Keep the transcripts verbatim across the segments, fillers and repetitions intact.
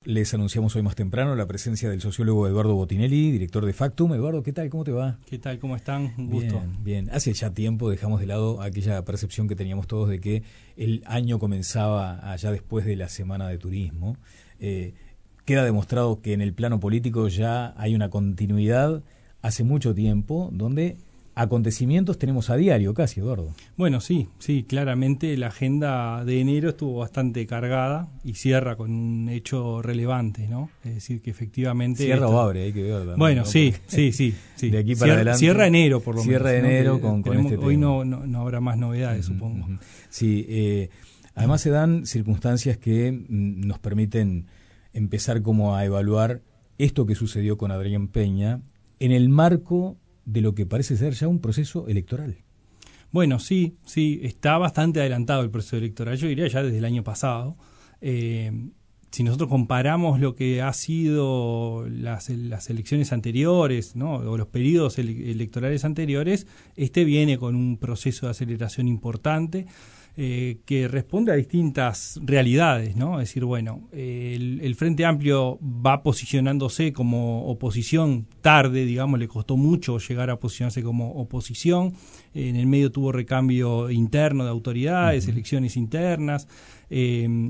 Les anunciamos hoy más temprano la presencia del sociólogo Eduardo Botinelli, director de Factum. Eduardo, ¿qué tal? ¿Cómo te va? ¿Qué tal? ¿Cómo están? Un gusto. Bien, bien. Hace ya tiempo dejamos de lado aquella percepción que teníamos todos de que el año comenzaba allá después de la Semana de Turismo. Eh, queda demostrado que en el plano político ya hay una continuidad hace mucho tiempo donde acontecimientos tenemos a diario casi, Eduardo. Bueno, sí, sí, claramente la agenda de enero estuvo bastante cargada y cierra con un hecho relevante, ¿no? Es decir, que efectivamente... Cierra esto... o abre, hay que ver también. Bueno, ¿no? sí, Porque sí, sí, sí. De aquí para cierra, adelante. Cierra enero, por lo cierra menos. Cierra enero ¿no? con, con tenemos, este hoy tema. no, no, no habrá más novedades, uh-huh, supongo. Uh-huh. Sí, eh, además se dan circunstancias que mm, nos permiten empezar como a evaluar esto que sucedió con Adrián Peña en el marco de lo que parece ser ya un proceso electoral. Bueno, sí, sí, está bastante adelantado el proceso electoral, yo diría ya desde el año pasado. Eh, si nosotros comparamos lo que ha sido las, las elecciones anteriores, ¿no? O los periodos ele- electorales anteriores, este viene con un proceso de aceleración importante. Eh, que responde a distintas realidades, ¿no? Es decir, bueno, eh, el, el Frente Amplio va posicionándose como oposición tarde, digamos, le costó mucho llegar a posicionarse como oposición. Eh, en el medio tuvo recambio interno de autoridades, uh-huh. elecciones internas, eh,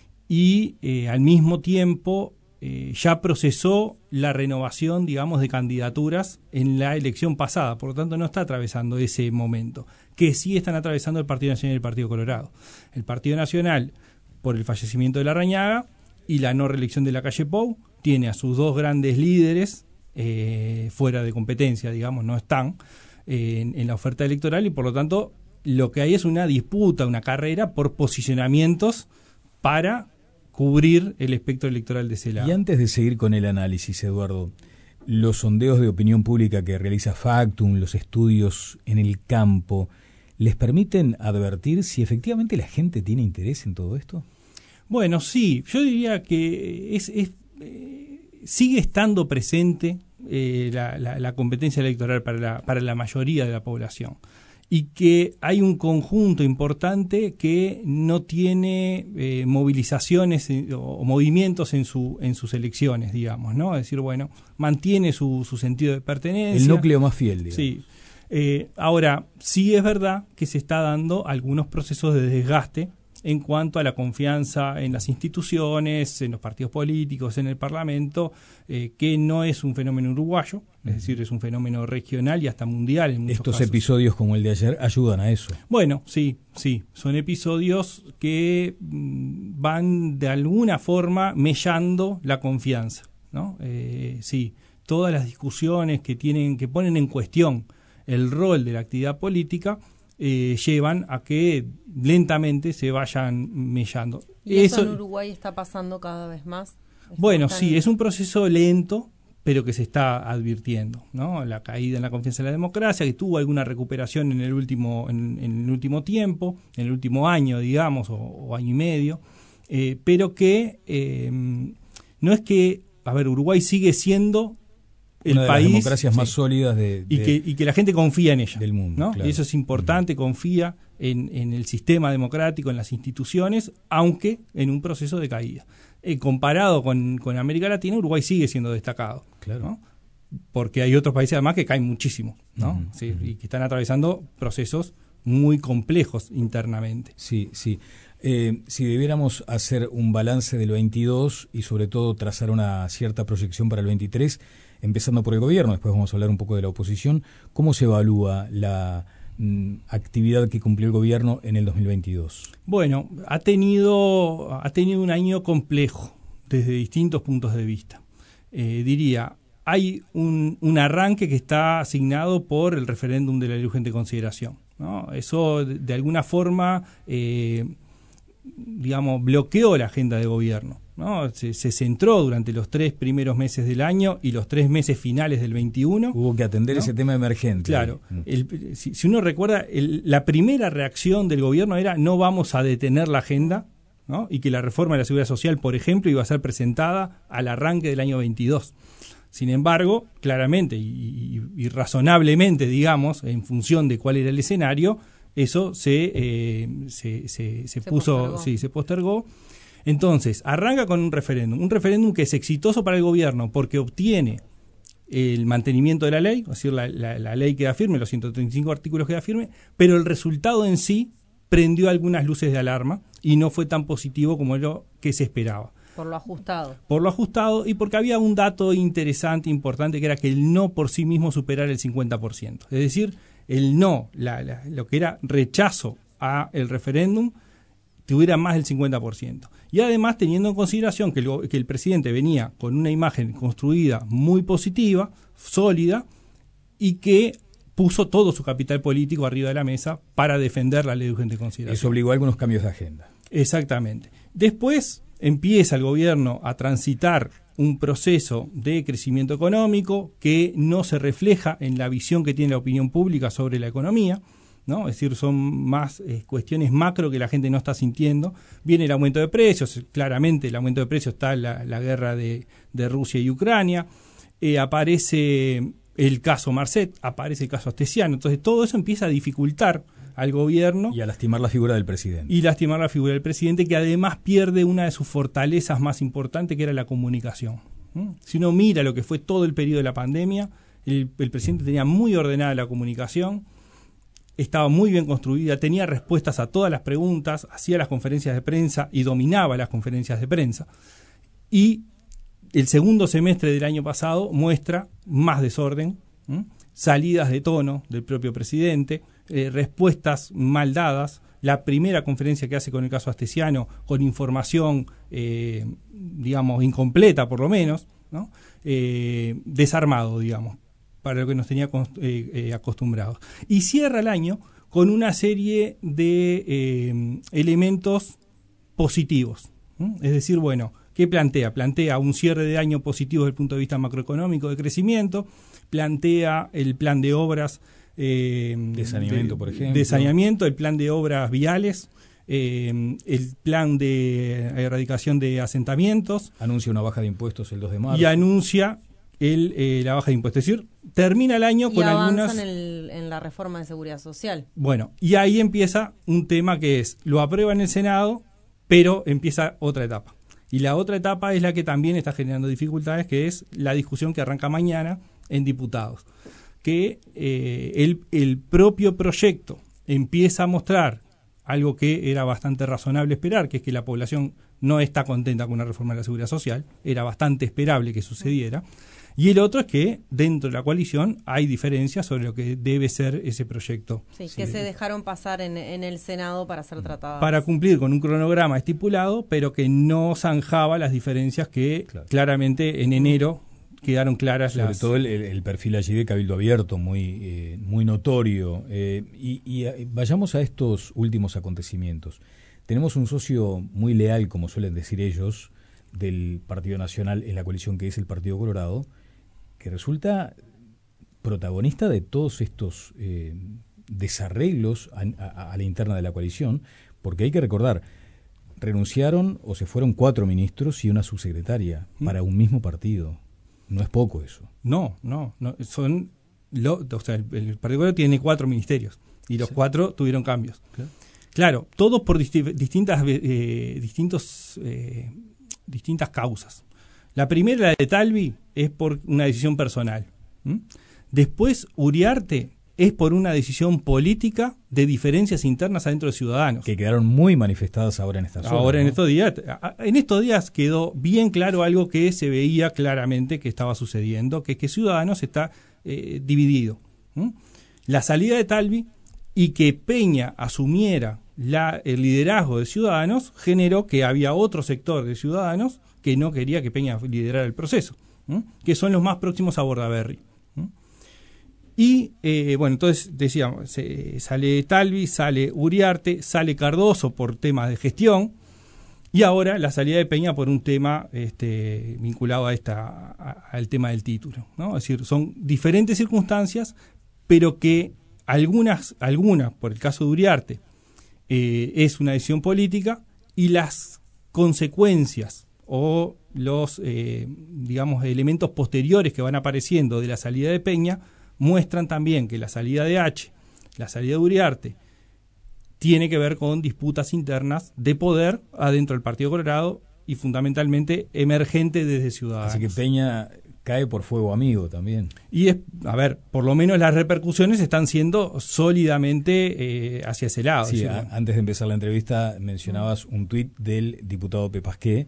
y eh, al mismo tiempo eh, ya procesó la renovación, digamos, de candidaturas en la elección pasada, por lo tanto no está atravesando ese momento, que sí están atravesando el Partido Nacional y el Partido Colorado. El Partido Nacional, por el fallecimiento de Larrañaga y la no reelección de Lacalle Pou, tiene a sus dos grandes líderes eh, fuera de competencia, digamos, no están eh, en, en la oferta electoral, y por lo tanto lo que hay es una disputa, una carrera por posicionamientos para cubrir el espectro electoral de ese lado. Y antes de seguir con el análisis, Eduardo, los sondeos de opinión pública que realiza Factum, los estudios en el campo, ¿les permiten advertir si efectivamente la gente tiene interés en todo esto? Bueno, sí, yo diría que es, es eh, sigue estando presente eh, la, la, la competencia electoral para la, para la mayoría de la población, y que hay un conjunto importante que no tiene eh, movilizaciones o, o movimientos en su en sus elecciones, digamos, ¿no? Es decir, bueno, mantiene su, su sentido de pertenencia. El núcleo más fiel, digamos. Sí. Eh, ahora, sí es verdad que se está dando algunos procesos de desgaste en cuanto a la confianza en las instituciones, en los partidos políticos, en el Parlamento, eh, que no es un fenómeno uruguayo, es decir, es un fenómeno regional y hasta mundial en muchos Estos casos. Episodios como el de ayer ayudan a eso. Bueno, sí, sí, son episodios que mm, van de alguna forma mellando la confianza, ¿no? Eh, sí, todas las discusiones que tienen, que ponen en cuestión el rol de la actividad política, Eh, llevan a que lentamente se vayan mellando. ¿Y eso, eso en Uruguay está pasando cada vez más? Bueno, tan... sí, es un proceso lento, pero que se está advirtiendo, ¿no? La caída en la confianza en la democracia, que tuvo alguna recuperación en el último, en, en el último tiempo, en el último año, digamos, o, o año y medio, eh, pero que eh, no es que, a ver, Uruguay sigue siendo el una de país, las democracias más sí, sólidas de, de, y, que, y que la gente confía en ella, del mundo, ¿no? Claro. Y eso es importante, confía en, en el sistema democrático, en las instituciones, aunque en un proceso de caída. Eh, comparado con, con América Latina, Uruguay sigue siendo destacado, claro, ¿no? Porque hay otros países además que caen muchísimo, ¿no? Uh-huh, sí, uh-huh. Y que están atravesando procesos muy complejos internamente. Sí, sí. Eh, si debiéramos hacer un balance del veintidós y sobre todo trazar una cierta proyección para el veintitrés, empezando por el gobierno, después vamos a hablar un poco de la oposición, ¿cómo se evalúa la mm, actividad que cumplió el gobierno en el dos mil veintidós? Bueno, ha tenido, ha tenido un año complejo desde distintos puntos de vista. Eh, diría, hay un, un arranque que está asignado por el referéndum de la ley de urgente consideración, ¿no? Eso de, de alguna forma, eh, digamos, bloqueó la agenda de gobierno, ¿no? Se, se centró durante los tres primeros meses del año y los tres meses finales del veintiuno. Hubo que atender, ¿no?, ese tema emergente. Claro. El, si, si uno recuerda, el, la primera reacción del gobierno era no vamos a detener la agenda, ¿no? Y que la reforma de la Seguridad Social, por ejemplo, iba a ser presentada al arranque del año veintidós. Sin embargo, claramente y, y, y razonablemente, digamos, en función de cuál era el escenario, eso se, eh, se, se, se, se puso, postergó. sí, se postergó. Entonces, arranca con un referéndum, un referéndum que es exitoso para el gobierno porque obtiene el mantenimiento de la ley, es decir, la, la, la ley queda firme, los ciento treinta y cinco artículos queda firme, pero el resultado en sí prendió algunas luces de alarma y no fue tan positivo como lo que se esperaba. Por lo ajustado. Por lo ajustado y porque había un dato interesante, importante, que era que el no por sí mismo superara el cincuenta por ciento. Es decir, el no, la, la, lo que era rechazo a el referéndum, tuviera más del cincuenta por ciento. Y además teniendo en consideración que el, que el presidente venía con una imagen construida muy positiva, sólida, y que puso todo su capital político arriba de la mesa para defender la ley de urgente consideración. Eso obligó a algunos cambios de agenda. Exactamente. Después empieza el gobierno a transitar un proceso de crecimiento económico que no se refleja en la visión que tiene la opinión pública sobre la economía, ¿no? Es decir, son más eh, cuestiones macro que la gente no está sintiendo. Viene el aumento de precios, claramente el aumento de precios está la, la guerra de, de Rusia y Ucrania, eh, aparece el caso Marcet, aparece el caso Astesiano, entonces todo eso empieza a dificultar al gobierno. Y a lastimar la figura del presidente. Y lastimar la figura del presidente, que además pierde una de sus fortalezas más importantes, que era la comunicación. ¿Mm? Si uno mira lo que fue todo el periodo de la pandemia, el, el presidente tenía muy ordenada la comunicación, estaba muy bien construida, tenía respuestas a todas las preguntas, hacía las conferencias de prensa y dominaba las conferencias de prensa. Y el segundo semestre del año pasado muestra más desorden, ¿Mm? salidas de tono del propio presidente, eh, respuestas mal dadas. La primera conferencia que hace con el caso Astesiano, con información, eh, digamos, incompleta por lo menos, ¿no? eh, desarmado, digamos, para lo que nos tenía eh, eh, acostumbrados. Y cierra el año con una serie de eh, elementos positivos. ¿Mm? Es decir, bueno, ¿qué plantea? Plantea un cierre de año positivo desde el punto de vista macroeconómico de crecimiento, plantea el plan de obras eh, de saneamiento, de, por ejemplo. De saneamiento, el plan de obras viales, eh, el plan de erradicación de asentamientos. Anuncia una baja de impuestos el dos de marzo. Y anuncia el, eh, la baja de impuestos. Es decir, termina el año y con avanzan algunas... En, el, en la reforma de seguridad social. Bueno, y ahí empieza un tema que es, lo aprueba en el Senado, pero empieza otra etapa. Y la otra etapa es la que también está generando dificultades, que es la discusión que arranca mañana en diputados. Que eh, el, el propio proyecto empieza a mostrar algo que era bastante razonable esperar, que es que la población no está contenta con una reforma de la seguridad social, era bastante esperable que sucediera. Y el otro es que dentro de la coalición hay diferencias sobre lo que debe ser ese proyecto. Sí, que sí. se dejaron pasar en, en el Senado para ser tratadas. Para cumplir con un cronograma estipulado, pero que no zanjaba las diferencias que claro. claramente en enero quedaron claras. Sobre las... todo el, el perfil allí de Cabildo Abierto, muy, eh, muy notorio. Eh, y, y eh, vayamos a estos últimos acontecimientos. Tenemos un socio muy leal, como suelen decir ellos, del Partido Nacional en la coalición, que es el Partido Colorado, que resulta protagonista de todos estos eh, desarreglos a, a, a la interna de la coalición, porque hay que recordar, renunciaron o se fueron cuatro ministros y una subsecretaria ¿Mm? para un mismo partido. No es poco eso. No, no, no son lo, o sea, el, el Partido Colorado tiene cuatro ministerios y los sí. cuatro tuvieron cambios. Claro, claro todos por disti- distintas eh, distintos eh, distintas causas. La primera, la de Talvi, es por una decisión personal. ¿Mm? Después, Uriarte es por una decisión política de diferencias internas adentro de Ciudadanos. Que quedaron muy manifestadas ahora en estas horas. Ahora ¿no? en estos días, en estos días quedó bien claro algo que se veía claramente que estaba sucediendo, que es que Ciudadanos está eh, dividido. ¿Mm? La salida de Talvi y que Peña asumiera la, el liderazgo de Ciudadanos generó que había otro sector de Ciudadanos que no quería que Peña liderara el proceso, ¿eh? que son los más próximos a Bordaberry. ¿eh? Y, eh, bueno, entonces decíamos, se, sale Talvi, sale Uriarte, sale Cardoso por temas de gestión, y ahora la salida de Peña por un tema este, vinculado a esta a, al tema del título, ¿no? Es decir, son diferentes circunstancias, pero que algunas, algunas por el caso de Uriarte, eh, es una decisión política, y las consecuencias o los, eh, digamos, elementos posteriores que van apareciendo de la salida de Peña muestran también que la salida de H, la salida de Uriarte, tiene que ver con disputas internas de poder adentro del Partido Colorado y fundamentalmente emergente desde Ciudadanos. Así que Peña cae por fuego amigo también. Y, es, a ver, por lo menos las repercusiones están siendo sólidamente eh, hacia ese lado. Sí, ¿sí? a, antes de empezar la entrevista mencionabas un tuit del diputado Pepasqué,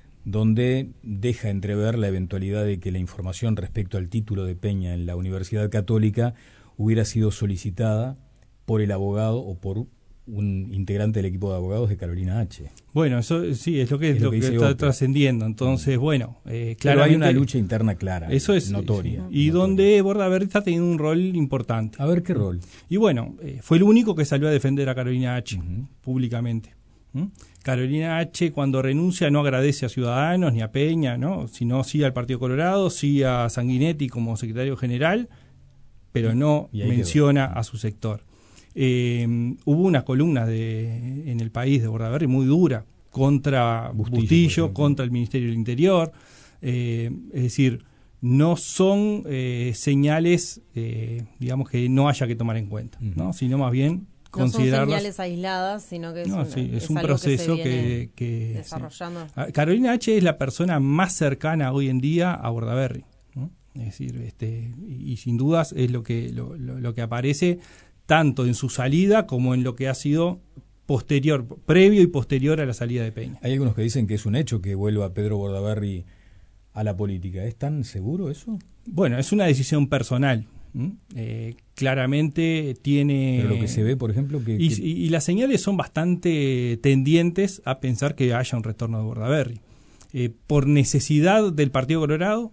donde deja entrever la eventualidad de que la información respecto al título de Peña en la Universidad Católica hubiera sido solicitada por el abogado o por un integrante del equipo de abogados de Carolina H. Bueno, eso sí, es lo que, es es lo lo que, que que está Otto. trascendiendo. Entonces, bueno, eh, Pero claramente... hay una lucha interna clara, eso es notoria. Y notoria. donde Bordaberry está teniendo un rol importante. A ver qué rol. Y bueno, eh, fue el único que salió a defender a Carolina H. Uh-huh. públicamente. ¿Mm? Carolina H. cuando renuncia no agradece a Ciudadanos ni a Peña, ¿no? Sino sí al Partido Colorado, sí a Sanguinetti como secretario general, pero no menciona quedó. a su sector. Eh, hubo una columna de, en El País de Bordaberry muy dura contra Bustillo, Bustillo contra el Ministerio del Interior. Eh, es decir, no son eh, señales, eh, digamos, que no haya que tomar en cuenta, uh-huh. ¿no? Sino más bien considerarlas. No son señales aisladas, sino que es, no, una, sí, es, es un algo proceso que, se que, que desarrollando. Sí. Carolina H. es la persona más cercana hoy en día a Bordaberry, ¿no? Es decir, este, y, y sin dudas es lo que lo, lo, lo que aparece tanto en su salida como en lo que ha sido posterior, previo y posterior a la salida de Peña. Hay algunos que dicen que es un hecho que vuelva Pedro Bordaberry a la política. ¿Es tan seguro eso? Bueno, es una decisión personal. Eh, claramente tiene... Pero lo que se ve, por ejemplo... que, y, que... y, y las señales son bastante tendientes a pensar que haya un retorno de Bordaberry. Eh, por necesidad del Partido Colorado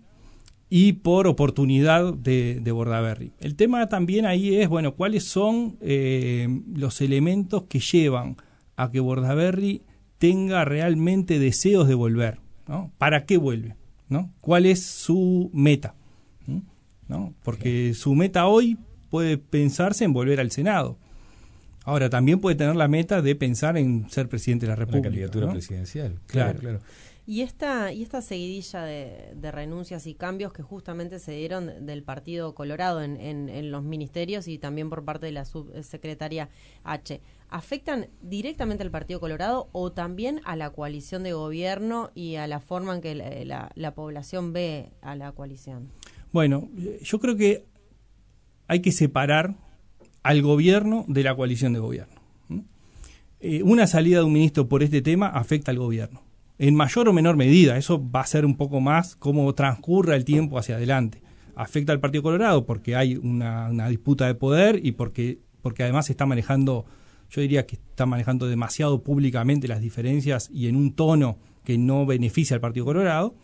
y por oportunidad de, de Bordaberry. El tema también ahí es, bueno, cuáles son eh, los elementos que llevan a que Bordaberry tenga realmente deseos de volver, ¿no? ¿Para qué vuelve? ¿No? ¿Cuál es su meta? ¿No? Porque su meta hoy puede pensarse en volver al Senado. Ahora, también puede tener la meta de pensar en ser presidente de la República. Una candidatura, ¿no?, presidencial. Claro, claro. claro. Y esta, y esta seguidilla de, de renuncias y cambios que justamente se dieron del Partido Colorado en, en, en los ministerios y también por parte de la subsecretaria H, ¿afectan directamente al Partido Colorado o también a la coalición de gobierno y a la forma en que la, la, la población ve a la coalición? Bueno, yo creo que hay que separar al gobierno de la coalición de gobierno. ¿Mm? Eh, una salida de un ministro por este tema afecta al gobierno. En mayor o menor medida, eso va a ser un poco más cómo transcurra el tiempo hacia adelante. Afecta al Partido Colorado porque hay una, una disputa de poder y porque, porque además se está manejando, yo diría que está manejando demasiado públicamente las diferencias y en un tono que no beneficia al Partido Colorado.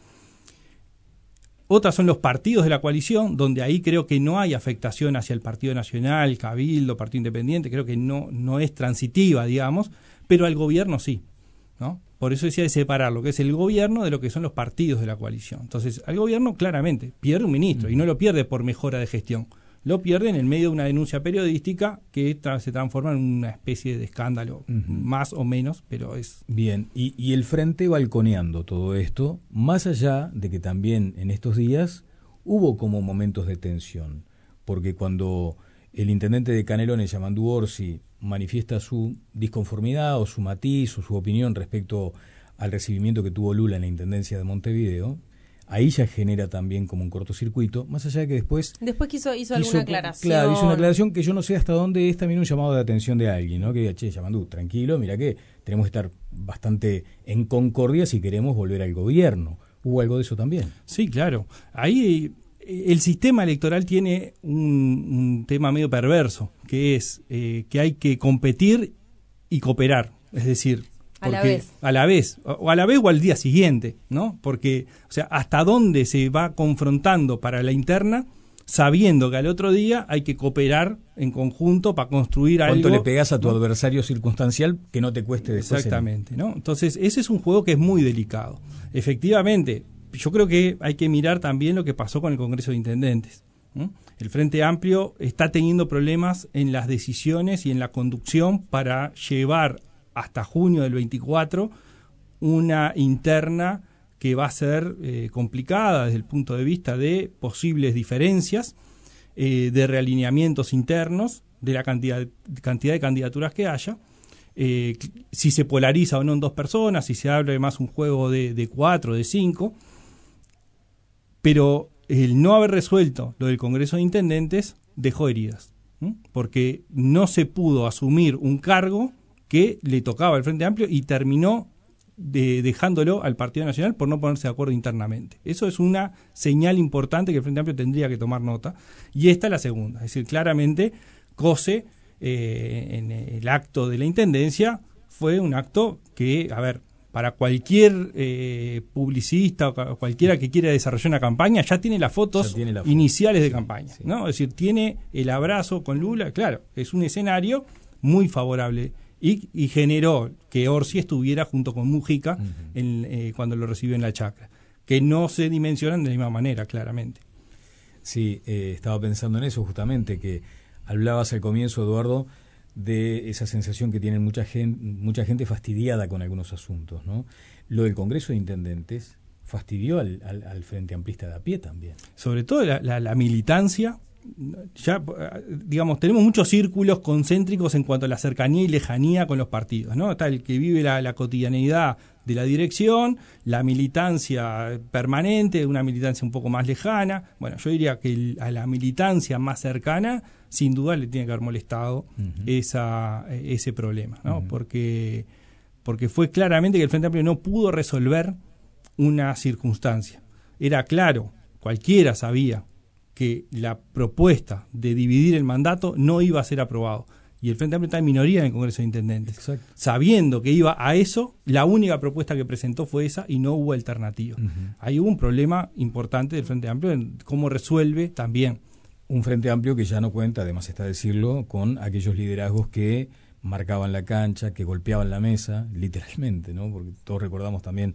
Otras son los partidos de la coalición, donde ahí creo que no hay afectación hacia el Partido Nacional, Cabildo, Partido Independiente, creo que no, no es transitiva, digamos, pero al gobierno sí, ¿no? Por eso decía de separar lo que es el gobierno de lo que son los partidos de la coalición. Entonces, al gobierno claramente pierde un ministro, y no lo pierde por mejora de gestión, lo pierde en el medio de una denuncia periodística que tra- se transforma en una especie de escándalo, uh-huh. más o menos, pero es... Bien, y, y el Frente balconeando todo esto, más allá de que también en estos días hubo como momentos de tensión, porque cuando el intendente de Canelones, Yamandú Orsi, manifiesta su disconformidad o su matiz o su opinión respecto al recibimiento que tuvo Lula en la Intendencia de Montevideo, ahí ya genera también como un cortocircuito, más allá de que después... Después que hizo, hizo, hizo alguna aclaración. Claro, hizo una aclaración que yo no sé hasta dónde es también un llamado de atención de alguien, ¿no? Que diga, che, Yamandú, tranquilo, mira que tenemos que estar bastante en concordia si queremos volver al gobierno. ¿Hubo algo de eso también? Sí, claro. Ahí el sistema electoral tiene un, un tema medio perverso, que es eh, que hay que competir y cooperar, es decir... Porque, a la vez. A la vez, o a la vez o al día siguiente, ¿no? Porque, o sea, hasta dónde se va confrontando para la interna, sabiendo que al otro día hay que cooperar en conjunto para construir algo. ¿Cuánto le pegás a tu ¿no? adversario circunstancial que no te cueste después? Exactamente, ¿no? Entonces, ese es un juego que es muy delicado. Efectivamente, yo creo que hay que mirar también lo que pasó con el Congreso de Intendentes. ¿no? El Frente Amplio está teniendo problemas en las decisiones y en la conducción para llevar hasta junio del veinticuatro, una interna que va a ser eh, complicada desde el punto de vista de posibles diferencias, eh, de realineamientos internos, de la cantidad, cantidad de candidaturas que haya, eh, si se polariza o no en dos personas, si se abre más un juego de, de cuatro, de cinco, pero el no haber resuelto lo del Congreso de Intendentes dejó heridas, ¿m? Porque no se pudo asumir un cargo que le tocaba al Frente Amplio y terminó de, dejándolo al Partido Nacional por no ponerse de acuerdo internamente. Eso es una señal importante que el Frente Amplio tendría que tomar nota. Y esta es la segunda. Es decir, claramente, COSE, eh, en el acto de la Intendencia, fue un acto que, a ver, para cualquier eh, publicista o cualquiera que quiera desarrollar una campaña, ya tiene las fotos tiene la foto. iniciales de Sí, campaña, sí. ¿no? Es decir, tiene el abrazo con Lula. Claro, es un escenario muy favorable. Y, y generó que Orsi estuviera junto con Mujica uh-huh. en, eh, cuando lo recibió en la chacra, que no se dimensionan de la misma manera, claramente. Sí, eh, estaba pensando en eso justamente, que hablabas al comienzo, Eduardo, de esa sensación que tiene mucha gente, mucha gente fastidiada con algunos asuntos, ¿no? Lo del Congreso de Intendentes fastidió al, al, al Frente Amplista de a pie también. Sobre todo la, la, la militancia. Ya, digamos, tenemos muchos círculos concéntricos en cuanto a la cercanía y lejanía con los partidos, ¿no? Está el que vive la, la cotidianeidad de la dirección, la militancia permanente, una militancia un poco más lejana. Bueno, yo diría que el, a la militancia más cercana, sin duda le tiene que haber molestado uh-huh. esa, ese problema, ¿no? Uh-huh. Porque, porque fue claramente que el Frente Amplio no pudo resolver una circunstancia. Era claro, cualquiera sabía que la propuesta de dividir el mandato no iba a ser aprobado. Y el Frente Amplio está en minoría en el Congreso de Intendentes. Exacto. Sabiendo que iba a eso, la única propuesta que presentó fue esa y no hubo alternativa. Uh-huh. Ahí hubo un problema importante del Frente Amplio en cómo resuelve también. Un Frente Amplio que ya no cuenta, además está decirlo, con aquellos liderazgos que marcaban la cancha, que golpeaban la mesa, literalmente, ¿no? Porque todos recordamos también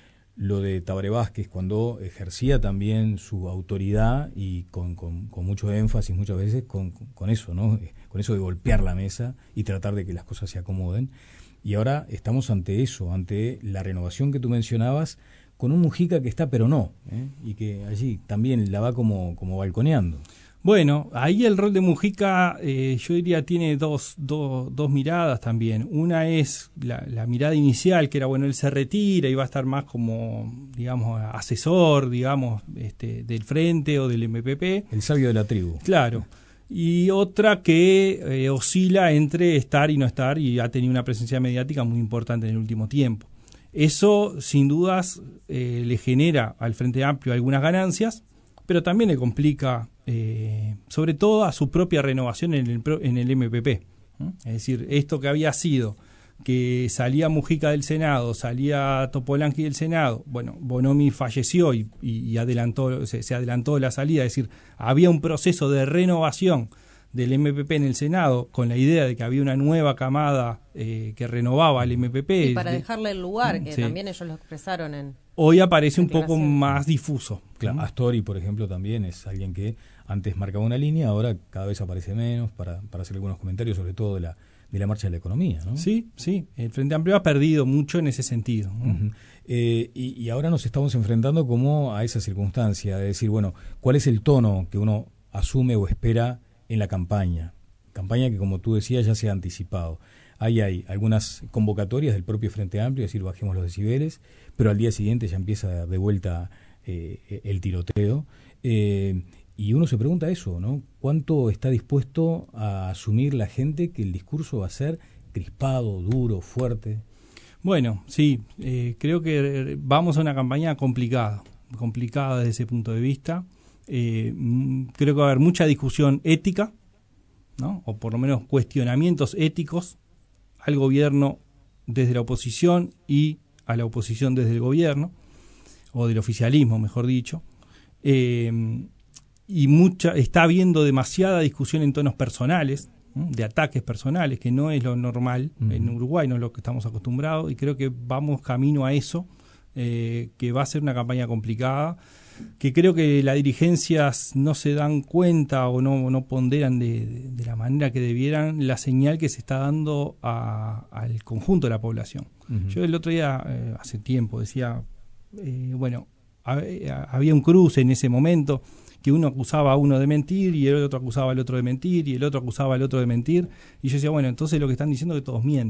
lo de Tabaré Vázquez, cuando ejercía también su autoridad y con, con, con mucho énfasis muchas veces con, con eso, ¿no? Con eso de golpear la mesa y tratar de que las cosas se acomoden. Y ahora estamos ante eso, ante la renovación que tú mencionabas, con un Mujica que está pero no, ¿eh? Y que allí también la va como, como balconeando. Bueno, ahí el rol de Mujica, eh, yo diría, tiene dos, dos, dos miradas también. Una es la, la mirada inicial, que era, bueno, él se retira y va a estar más como, digamos, asesor, digamos, este, del Frente o del M P P. El sabio de la tribu. Claro. Y otra que eh, oscila entre estar y no estar, y ha tenido una presencia mediática muy importante en el último tiempo. Eso, sin dudas, eh, le genera al Frente Amplio algunas ganancias, pero también le complica, eh, sobre todo, a su propia renovación en el, en el M P P. ¿Mm? Es decir, esto que había sido que salía Mujica del Senado, salía Topolánski del Senado, bueno, Bonomi falleció y, y, y adelantó, se, se adelantó la salida, es decir, había un proceso de renovación del M P P en el Senado con la idea de que había una nueva camada eh, que renovaba al M P P. Y para de, dejarle el lugar, que sí. también ellos lo expresaron en... Hoy aparece un poco más difuso. Claro, Astori, por ejemplo, también es alguien que antes marcaba una línea, ahora cada vez aparece menos para, para hacer algunos comentarios, sobre todo de la de la marcha de la economía, ¿no? Sí, sí. El Frente Amplio ha perdido mucho en ese sentido, ¿no? Uh-huh. eh, y, y ahora nos estamos enfrentando como a esa circunstancia, de decir, bueno, ¿cuál es el tono que uno asume o espera en la campaña? Campaña que, como tú decías, ya se ha anticipado. Ahí hay algunas convocatorias del propio Frente Amplio, es decir, bajemos los decibeles, pero al día siguiente ya empieza de vuelta eh, el tiroteo. Eh, y uno se pregunta eso, ¿no? ¿Cuánto está dispuesto a asumir la gente que el discurso va a ser crispado, duro, fuerte? Bueno, sí, eh, creo que vamos a una campaña complicada, complicada desde ese punto de vista. Eh, creo que va a haber mucha discusión ética, ¿no? O por lo menos cuestionamientos éticos al gobierno desde la oposición y a la oposición desde el gobierno, o del oficialismo, mejor dicho. Eh, y mucha está habiendo demasiada discusión en tonos personales, ¿no? De ataques personales, que no es lo normal uh-huh. en Uruguay, no es lo que estamos acostumbrados, y creo que vamos camino a eso, eh, que va a ser una campaña complicada, que creo que las dirigencias no se dan cuenta o no, no ponderan de, de, de la manera que debieran la señal que se está dando a, al conjunto de la población. Uh-huh. Yo el otro día, eh, hace tiempo, decía, eh, bueno, hab- había un cruce en ese momento, que uno acusaba a uno de mentir y el otro acusaba al otro de mentir y el otro acusaba al otro de mentir, y yo decía, bueno, entonces lo que están diciendo es que todos mienten.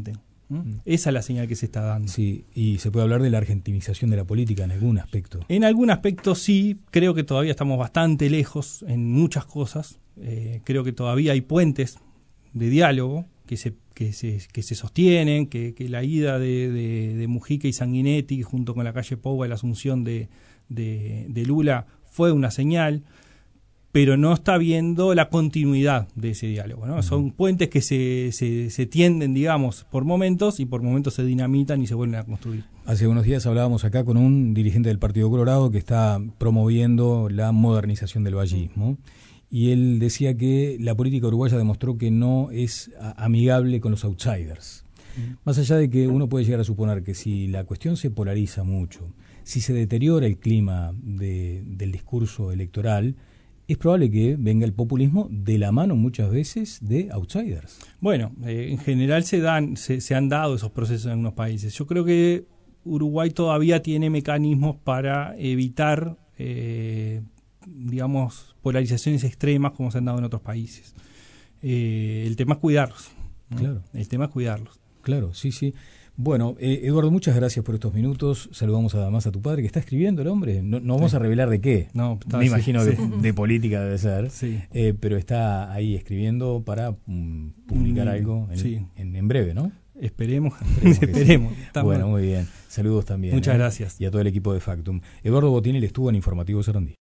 ¿Mm? Esa es la señal que se está dando. Sí, y se puede hablar de la argentinización de la política en algún aspecto. En algún aspecto sí, creo que todavía estamos bastante lejos en muchas cosas. Eh, creo que todavía hay puentes de diálogo que se que se, que se sostienen, que, que la ida de, de, de Mujica y Sanguinetti junto con la calle Pou y la asunción de, de, de Lula fue una señal, pero no está viendo la continuidad de ese diálogo, ¿no? Uh-huh. Son puentes que se, se, se tienden, digamos, por momentos y por momentos se dinamitan y se vuelven a construir. Hace unos días hablábamos acá con un dirigente del Partido Colorado que está promoviendo la modernización del vallismo. Y él decía que la política uruguaya demostró que no es amigable con los outsiders. Mm. Más allá de que uno puede llegar a suponer que si la cuestión se polariza mucho, si se deteriora el clima de, del discurso electoral, es probable que venga el populismo de la mano muchas veces de outsiders. Bueno, eh, en general se dan, se, se han dado esos procesos en algunos países. Yo creo que Uruguay todavía tiene mecanismos para evitar eh, digamos, polarizaciones extremas como se han dado en otros países. Eh, el tema es cuidarlos, ¿no? Claro. El tema es cuidarlos. Claro, sí, sí. Bueno, eh, Eduardo, muchas gracias por estos minutos. Saludamos además a tu padre, que está escribiendo el hombre. No, no vamos sí. a revelar de qué. No, está, me sí, imagino sí. De, de política debe ser. Sí. Eh, pero está ahí escribiendo para um, publicar mm, algo en, sí. en, en breve, ¿no? Esperemos, esperemos. esperemos. Bueno, muy bien. Saludos también. Muchas ¿eh? gracias. Y a todo el equipo de Factum. Eduardo Botinel estuvo en Informativo Sarandí.